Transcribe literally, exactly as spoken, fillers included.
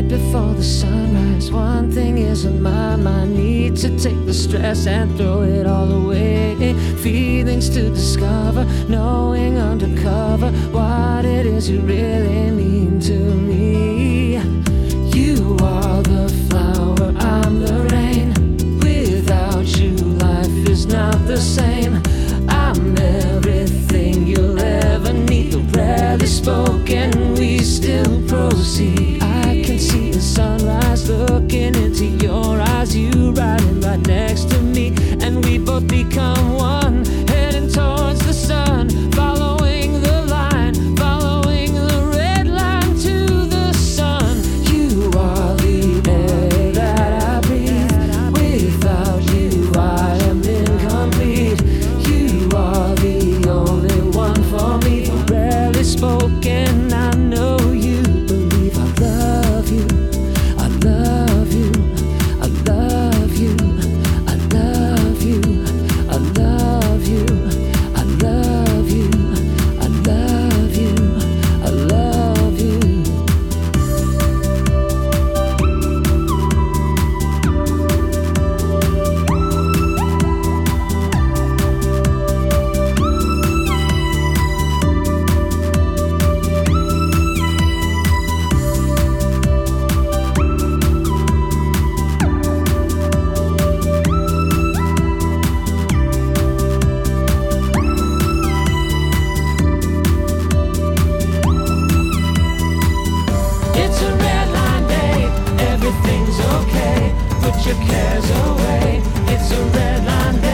right before the sunrise. One thing is on my mind, need to take the stress and throw it all away. Feelings to discover, knowing undercover what it is you really mean to me. You are the flower, I'm the rain. Without you, life is not the same. I'm everything you'll ever need. The rarely spoken, we still proceed. I can see the sunrise looking into your eyes. You riding right next to me, and we both become one, heading towards the sun, following the line, following the red line to the sun. You are the air that I breathe. Without you, I am incomplete. You are the only one for me. The rarely spoken, I know you believe. I love you, I love you, I love you, I love you, I love you, I love you, I love you, I love you. It's a red line day, everything's okay. Put your cares away. It's a red line day.